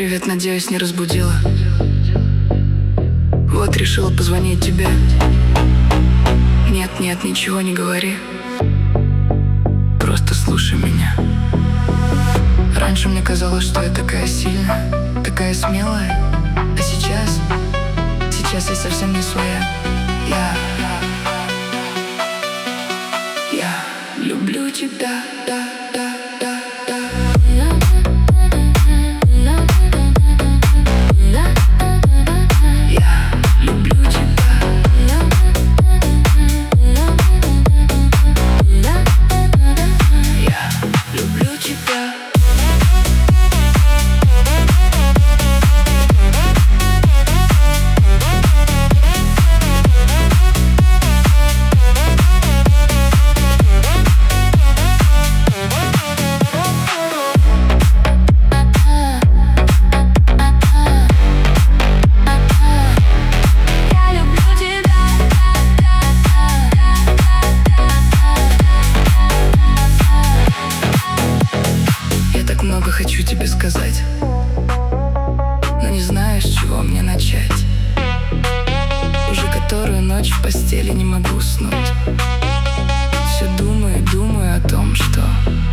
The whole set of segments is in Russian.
Привет, надеюсь, не разбудила. Вот решила позвонить тебе. Нет, ничего не говори. Просто слушай меня. Раньше мне казалось, что я такая сильная, такая смелая. А сейчас я совсем не своя. Я люблю тебя, да. Много хочу тебе сказать, но не знаю, с чего мне начать. Уже которую ночь в постели не могу уснуть. Все думаю о том, что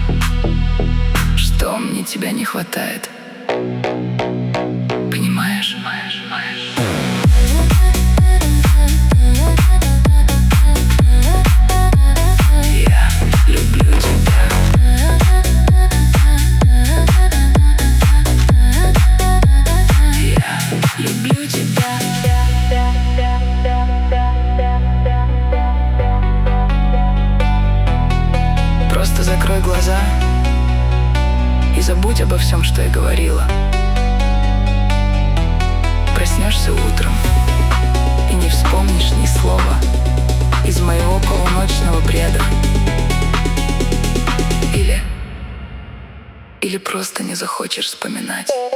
мне тебя не хватает. Понимаешь? Закрой глаза и забудь обо всем, что я говорила. Проснешься утром и не вспомнишь ни слова из моего полуночного бреда. Или просто не захочешь вспоминать.